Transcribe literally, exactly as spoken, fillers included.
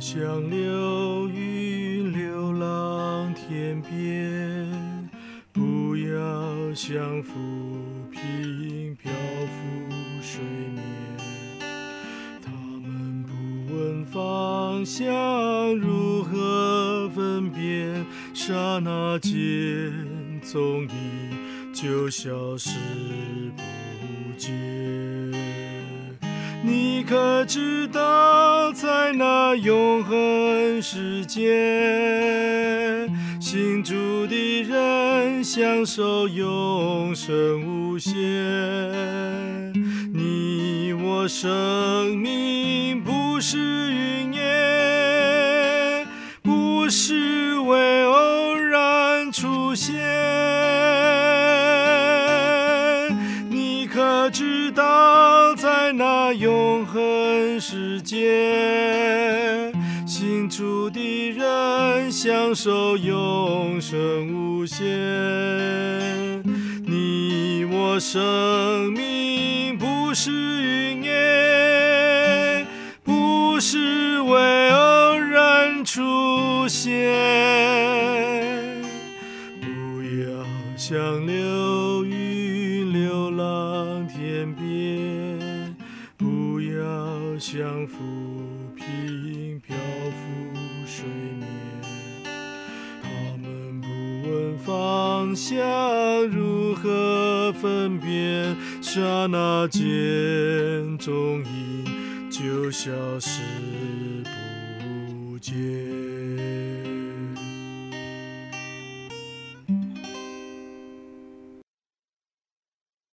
像流云流浪天边，不要像浮萍漂浮水面。他们不问方向，如何分辨？刹那间踪影就消失不见。你可知道，在那永恒世界，信主的人享受永生无限。你我生命不是云烟，不是为偶然出现。你可知道，在那永恒世界，信主的人享受永生无限。你我生命不是云烟，不是为偶然出现。不要像流云流浪天边，不要像浮萍漂浮水面。他们不问方向，如何分辨？刹那间踪影就消失不见。